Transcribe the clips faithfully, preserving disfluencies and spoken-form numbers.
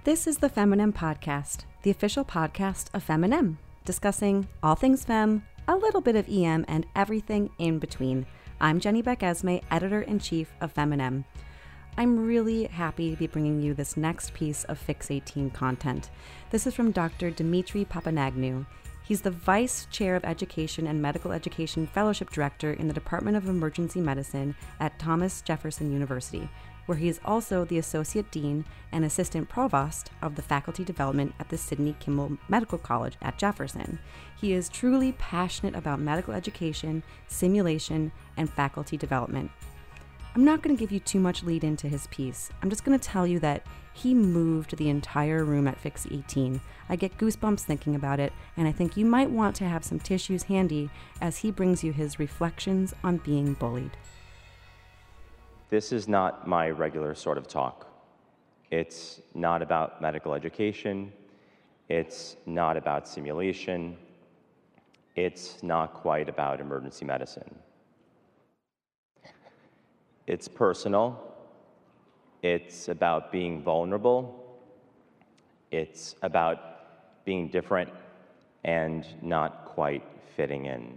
This is the Feminem Podcast, the official podcast of Feminem, discussing all things femme, a little bit of E M, and everything in between. I'm Jenny Beck-Esme, Editor-in-Chief of Feminem. I'm really happy to be bringing you this next piece of Fix eighteen content. This is from Doctor Dimitri Papanagnou. He's the Vice Chair of Education and Medical Education Fellowship Director in the Department of Emergency Medicine at Thomas Jefferson University, where he is also the Associate Dean and Assistant Provost of the Faculty Development at the Sidney Kimmel Medical College at Jefferson. He is truly passionate about medical education, simulation, and faculty development. I'm not going to give you too much lead into his piece. I'm just going to tell you that he moved the entire room at Fix eighteen. I get goosebumps thinking about it, and I think you might want to have some tissues handy as he brings you his reflections on being bullied. This is not my regular sort of talk. It's not about medical education. It's not about simulation. It's not quite about emergency medicine. It's personal. It's about being vulnerable. It's about being different and not quite fitting in.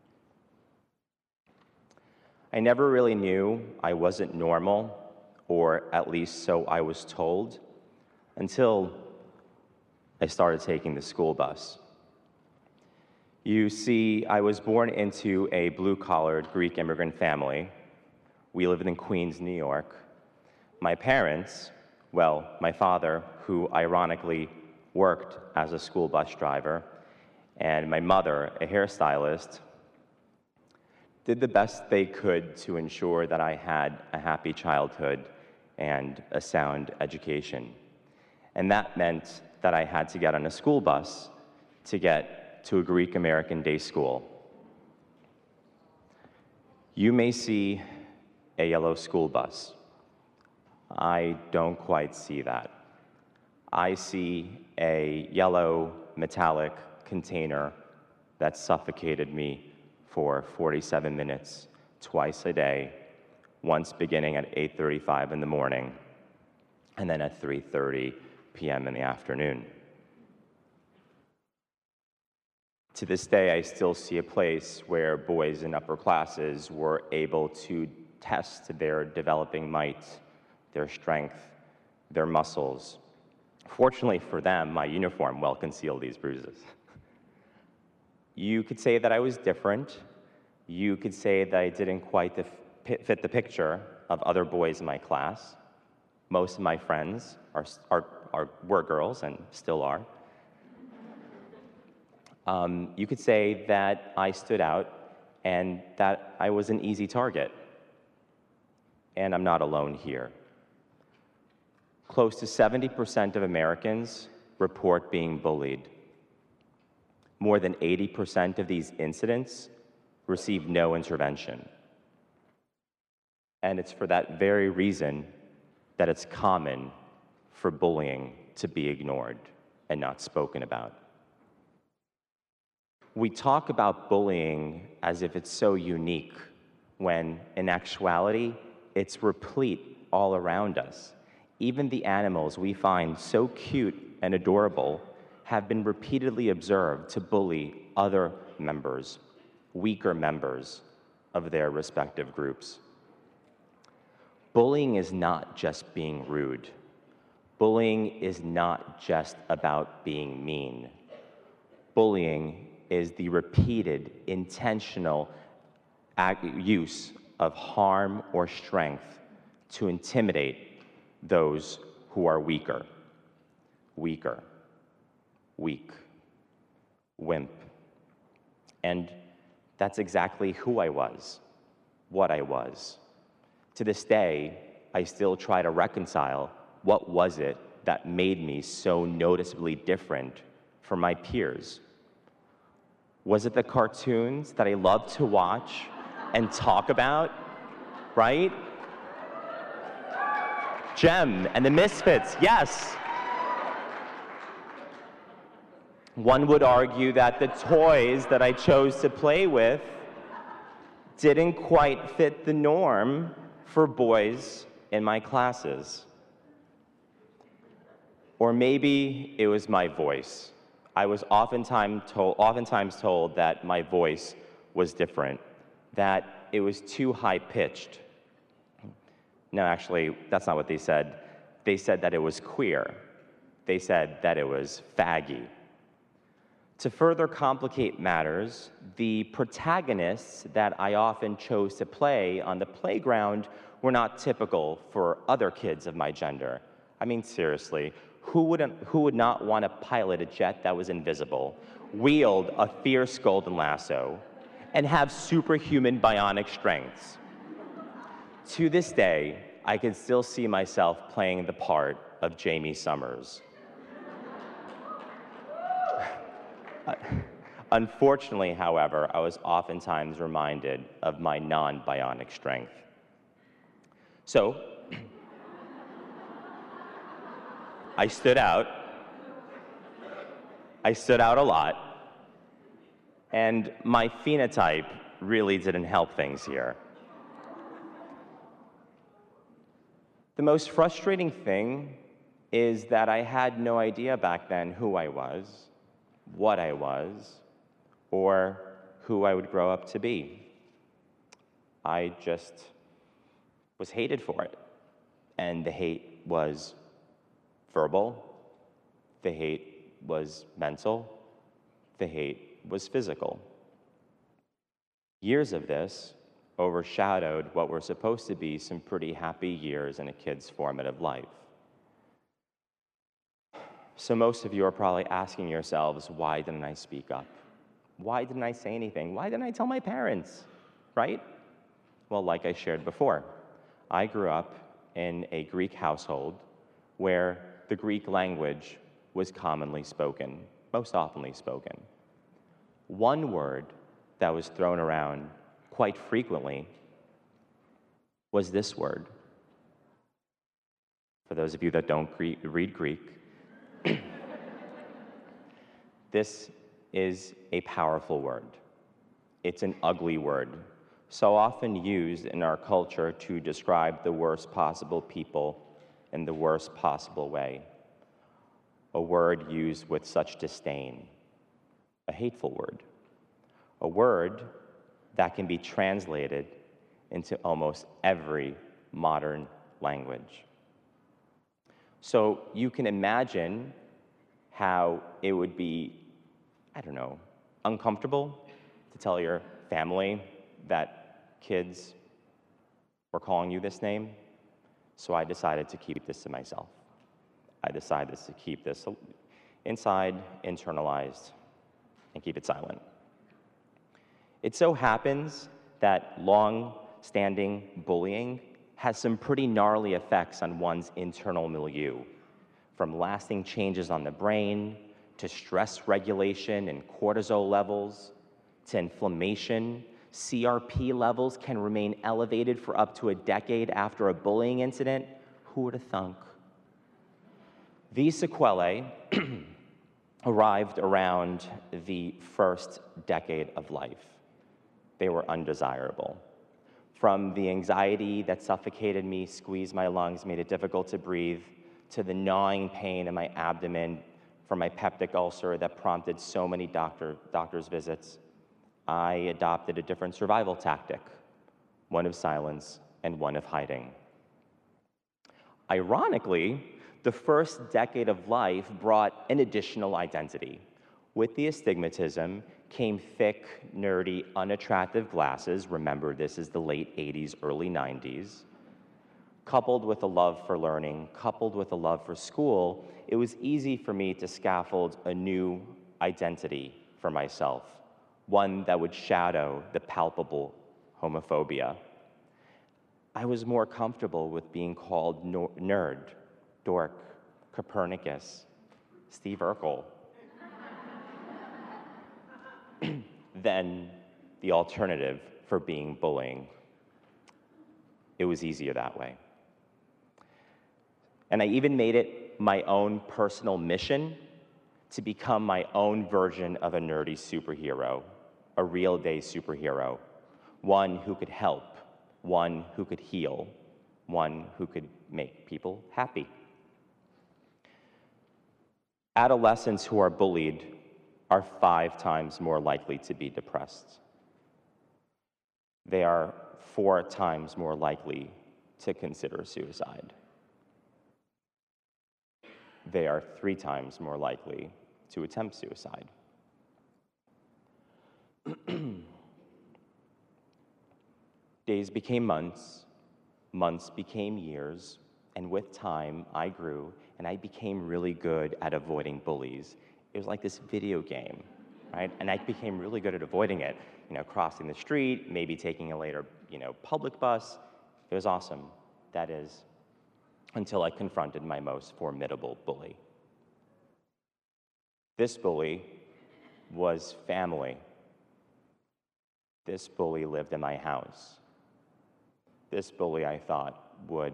I never really knew I wasn't normal, or at least so I was told, until I started taking the school bus. You see, I was born into a blue-collared Greek immigrant family. We lived in Queens, New York. My parents, well, my father, who ironically worked as a school bus driver, and my mother, a hairstylist, did the best they could to ensure that I had a happy childhood and a sound education. And that meant that I had to get on a school bus to get to a Greek American day school. You may see a yellow school bus. I don't quite see that. I see a yellow metallic container that suffocated me for forty-seven minutes, twice a day, once beginning at eight thirty-five in the morning, and then at three thirty p m in the afternoon. To this day, I still see a place where boys in upper classes were able to test their developing might, their strength, their muscles. Fortunately for them, my uniform well concealed these bruises. You could say that I was different. You could say that I didn't quite fit the picture of other boys in my class. Most of my friends are, are, are, were girls and still are. Um, you could say that I stood out and that I was an easy target. And I'm not alone here. Close to seventy percent of Americans report being bullied. More than eighty percent of these incidents receive no intervention. And it's for that very reason that it's common for bullying to be ignored and not spoken about. We talk about bullying as if it's so unique, when in actuality, it's replete all around us. Even the animals we find so cute and adorable have been repeatedly observed to bully other members, weaker members of their respective groups. Bullying is not just being rude. Bullying is not just about being mean. Bullying is the repeated, intentional use of harm or strength to intimidate those who are weaker, weaker. Weak, wimp. And that's exactly who I was, what I was. To this day, I still try to reconcile what was it that made me so noticeably different from my peers. Was it the cartoons that I loved to watch and talk about, right? Jem and the Misfits, yes. One would argue that the toys that I chose to play with didn't quite fit the norm for boys in my classes. Or maybe it was my voice. I was oftentimes told, oftentimes told that my voice was different, that it was too high-pitched. No, actually, that's not what they said. They said that it was queer. They said that it was faggy. To further complicate matters, the protagonists that I often chose to play on the playground were not typical for other kids of my gender. I mean, seriously, who wouldn't, who would not want to pilot a jet that was invisible, wield a fierce golden lasso, and have superhuman bionic strengths? To this day, I can still see myself playing the part of Jamie Summers. Unfortunately, however, I was oftentimes reminded of my non-bionic strength. So, I stood out. I stood out a lot. And my phenotype really didn't help things here. The most frustrating thing is that I had no idea back then who I was, what I was, or who I would grow up to be. I just was hated for it. And the hate was verbal, the hate was mental, the hate was physical. Years of this overshadowed what were supposed to be some pretty happy years in a kid's formative life. So most of you are probably asking yourselves, why didn't I speak up? Why didn't I say anything? Why didn't I tell my parents, right? Well, like I shared before, I grew up in a Greek household where the Greek language was commonly spoken, most oftenly spoken. One word that was thrown around quite frequently was this word. For those of you that don't Greek, read Greek, this is a powerful word. It's an ugly word, so often used in our culture to describe the worst possible people in the worst possible way. A word used with such disdain, a hateful word, a word that can be translated into almost every modern language. So you can imagine how it would be, I don't know, uncomfortable to tell your family that kids were calling you this name. So I decided to keep this to myself. I decided to keep this inside, internalized, and keep it silent. It so happens that long-standing bullying has some pretty gnarly effects on one's internal milieu, from lasting changes on the brain, to stress regulation and cortisol levels, to inflammation. C R P levels can remain elevated for up to a decade after a bullying incident. Who would have thunk? These sequelae arrived around the first decade of life. They were undesirable. From the anxiety that suffocated me, squeezed my lungs, made it difficult to breathe, to the gnawing pain in my abdomen from my peptic ulcer that prompted so many doctor, doctor's visits, I adopted a different survival tactic, one of silence and one of hiding. Ironically, the first decade of life brought an additional identity. With the astigmatism came thick, nerdy, unattractive glasses. Remember, this is the late eighties, early nineties. Coupled with a love for learning, coupled with a love for school, it was easy for me to scaffold a new identity for myself, one that would shadow the palpable homophobia. I was more comfortable with being called no- nerd, dork, Copernicus, Steve Urkel, than the alternative for being bullying. It was easier that way. And I even made it my own personal mission to become my own version of a nerdy superhero, a real-day superhero, one who could help, one who could heal, one who could make people happy. Adolescents who are bullied are five times more likely to be depressed. They are four times more likely to consider suicide. They are three times more likely to attempt suicide. Days became months, months became years, and with time, I grew and I became really good at avoiding bullies. It was like this video game, right? And I became really good at avoiding it. You know, crossing the street, maybe taking a later, you know, public bus. It was awesome. That is, until I confronted my most formidable bully. This bully was family. This bully lived in my house. This bully, I thought, would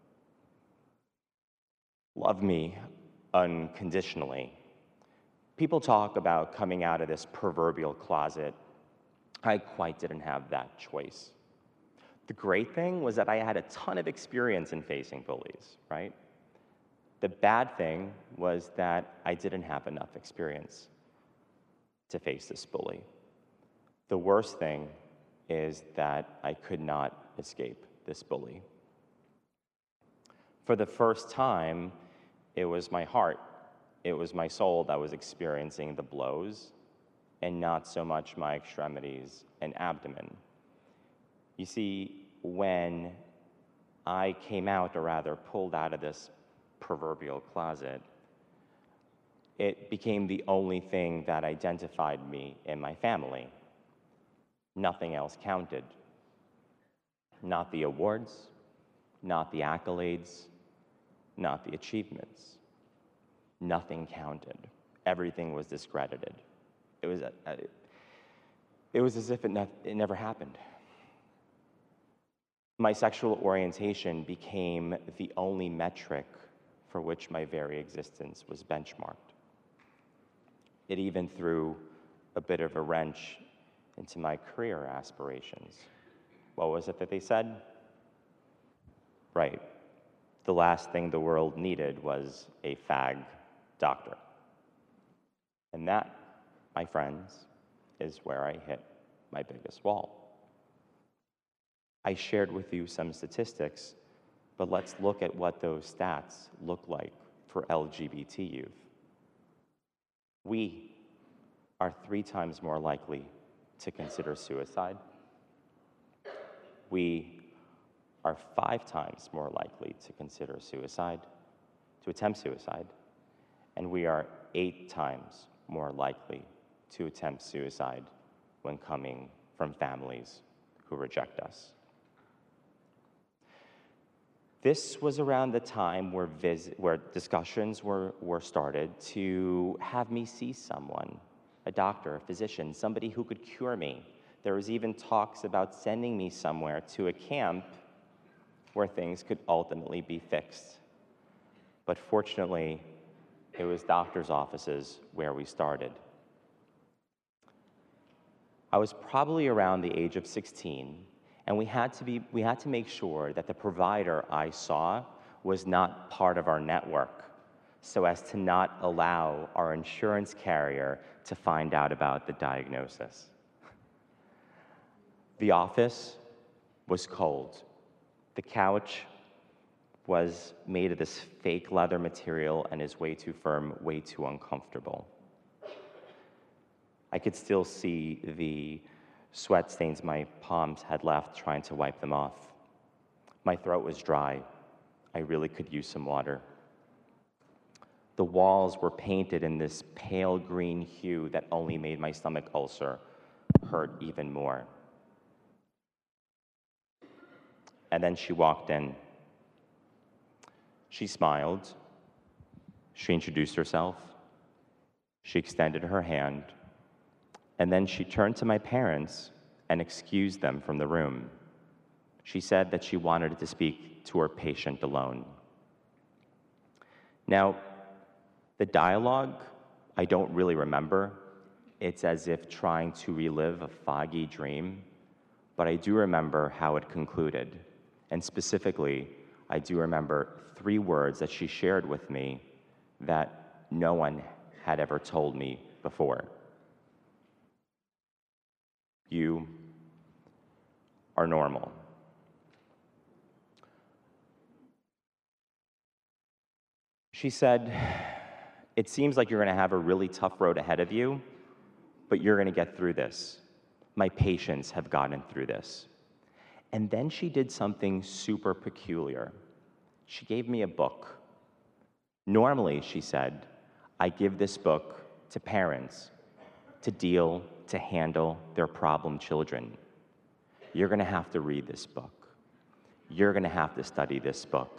love me unconditionally. People talk about coming out of this proverbial closet. I quite didn't have that choice. The great thing was that I had a ton of experience in facing bullies, right? The bad thing was that I didn't have enough experience to face this bully. The worst thing is that I could not escape this bully. For the first time, it was my heart, it was my soul that was experiencing the blows, and not so much my extremities and abdomen. You see, when I came out, or rather pulled out of this proverbial closet, it became the only thing that identified me in my family. Nothing else counted. Not the awards, not the accolades, not the achievements. Nothing counted. Everything was discredited. It was, a, a, it was as if it, ne- it never happened. My sexual orientation became the only metric for which my very existence was benchmarked. It even threw a bit of a wrench into my career aspirations. What was it that they said? Right. The last thing the world needed was a fag doctor. And that, my friends, is where I hit my biggest wall. I shared with you some statistics, but let's look at what those stats look like for L G B T youth. We are three times more likely to consider suicide. We are five times more likely to consider suicide, to attempt suicide, and we are eight times more likely to attempt suicide when coming from families who reject us. This was around the time where, vis- where discussions were, were started to have me see someone, a doctor, a physician, somebody who could cure me. There was even talks about sending me somewhere to a camp where things could ultimately be fixed. But fortunately, it was doctors' offices where we started. I was probably around the age of sixteen, and we had to be, we had to make sure that the provider I saw was not part of our network, so as to not allow our insurance carrier to find out about the diagnosis. The office was cold. The couch was made of this fake leather material and is way too firm, way too uncomfortable. I could still see the sweat stains my palms had left trying to wipe them off. My throat was dry. I really could use some water. The walls were painted in this pale green hue that only made my stomach ulcer hurt even more. And then she walked in. She smiled. She introduced herself. She extended her hand. And then she turned to my parents and excused them from the room. She said that she wanted to speak to her patient alone. Now, the dialogue, I don't really remember. It's as if trying to relive a foggy dream, but I do remember how it concluded. And specifically, I do remember three words that she shared with me that no one had ever told me before. You are normal. She said, it seems like you're going to have a really tough road ahead of you, but you're going to get through this. My patients have gotten through this. And then she did something super peculiar. She gave me a book. Normally, she said, I give this book to parents to deal, to handle their problem children. You're going to have to read this book. You're going to have to study this book.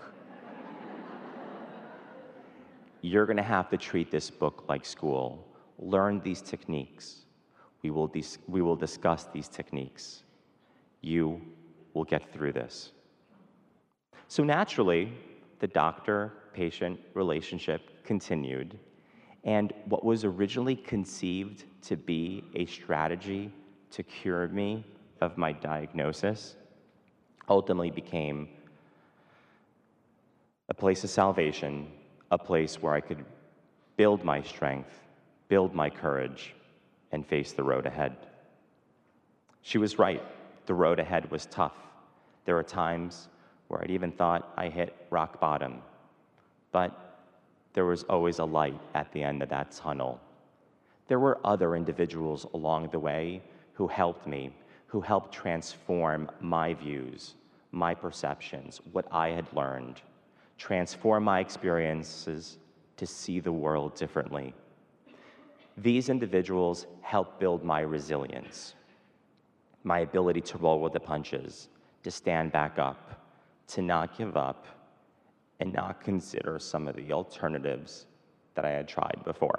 You're going to have to treat this book like school. Learn these techniques. We will, dis- we will discuss these techniques. You will get through this. So naturally, the doctor-patient relationship continued, and what was originally conceived to be a strategy to cure me of my diagnosis ultimately became a place of salvation, a place where I could build my strength, build my courage, and face the road ahead. She was right. The road ahead was tough. There were times where I'd even thought I hit rock bottom, but there was always a light at the end of that tunnel. There were other individuals along the way who helped me, who helped transform my views, my perceptions, what I had learned, transform my experiences to see the world differently. These individuals helped build my resilience, my ability to roll with the punches, to stand back up, to not give up, and not consider some of the alternatives that I had tried before.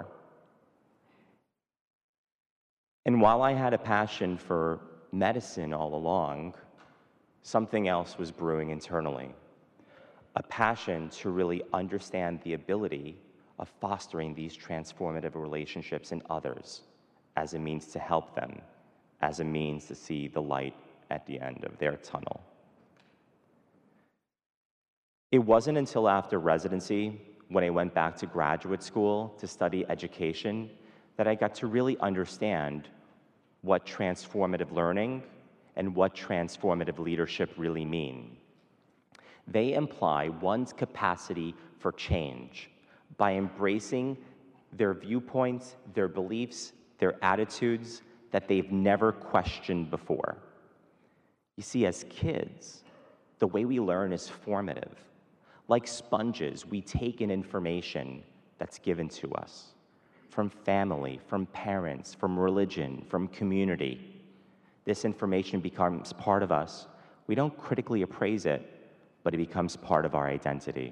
And while I had a passion for medicine all along, something else was brewing internally. A passion to really understand the ability of fostering these transformative relationships in others as a means to help them, as a means to see the light at the end of their tunnel. It wasn't until after residency, when I went back to graduate school to study education, that I got to really understand what transformative learning and what transformative leadership really mean. They imply one's capacity for change by embracing their viewpoints, their beliefs, their attitudes that they've never questioned before. You see, as kids, the way we learn is formative. Like sponges, we take in information that's given to us from family, from parents, from religion, from community. This information becomes part of us. We don't critically appraise it, but it becomes part of our identity.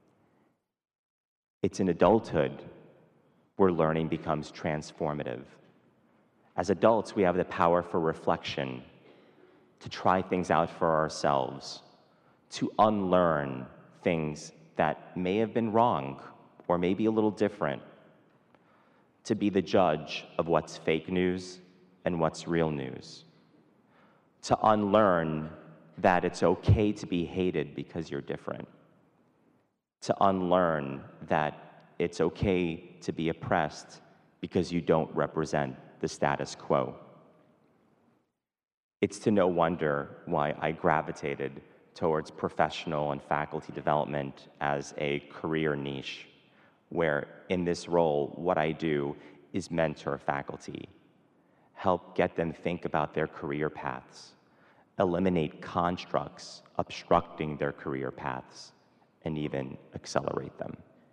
It's in adulthood where learning becomes transformative. As adults, we have the power for reflection, to try things out for ourselves, to unlearn things that may have been wrong or maybe a little different, to be the judge of what's fake news and what's real news, to unlearn that it's okay to be hated because you're different, to unlearn that it's okay to be oppressed because you don't represent the status quo. It's to no wonder why I gravitated towards professional and faculty development as a career niche, where in this role, what I do is mentor faculty, help get them think about their career paths, eliminate constructs obstructing their career paths, and even accelerate them.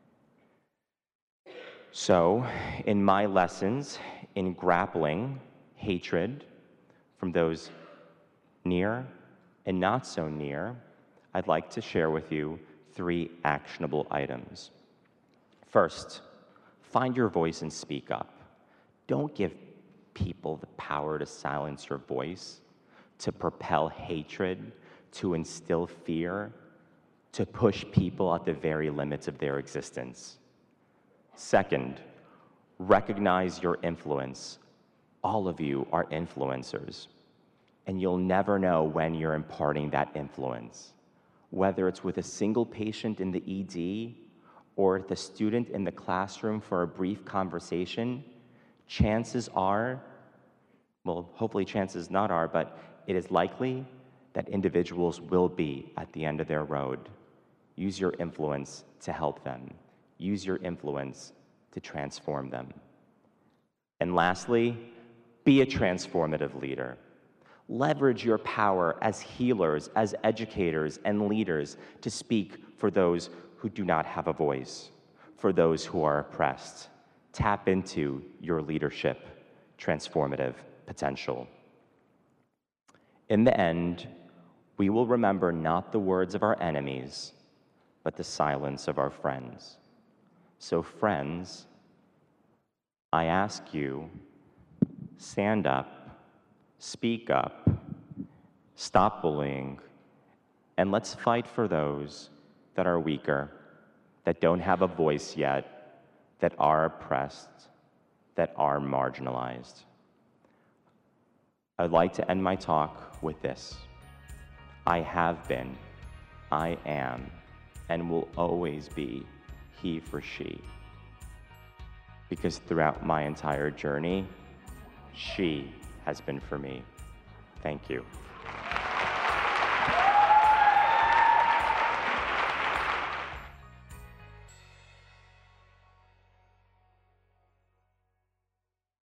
So, in my lessons in grappling hatred from those near and not so near, I'd like to share with you three actionable items. First, find your voice and speak up. Don't give people the power to silence your voice, to propel hatred, to instill fear, to push people at the very limits of their existence. Second, recognize your influence. All of you are influencers, and you'll never know when you're imparting that influence, whether it's with a single patient in the E D or the student in the classroom for a brief conversation, chances are, well, hopefully chances not are, but it is likely that individuals will be at the end of their road. Use your influence to help them. Use your influence to transform them. And lastly, be a transformative leader. Leverage your power as healers, as educators, and leaders to speak for those who do not have a voice, for those who are oppressed. Tap into your leadership transformative potential. In the end, we will remember not the words of our enemies, but the silence of our friends. So friends, I ask you, stand up, speak up, stop bullying, and let's fight for those that are weaker, that don't have a voice yet, that are oppressed, that are marginalized. I'd like to end my talk with this. I have been, I am, and will always be he for she. Because throughout my entire journey, she has been for me. Thank you.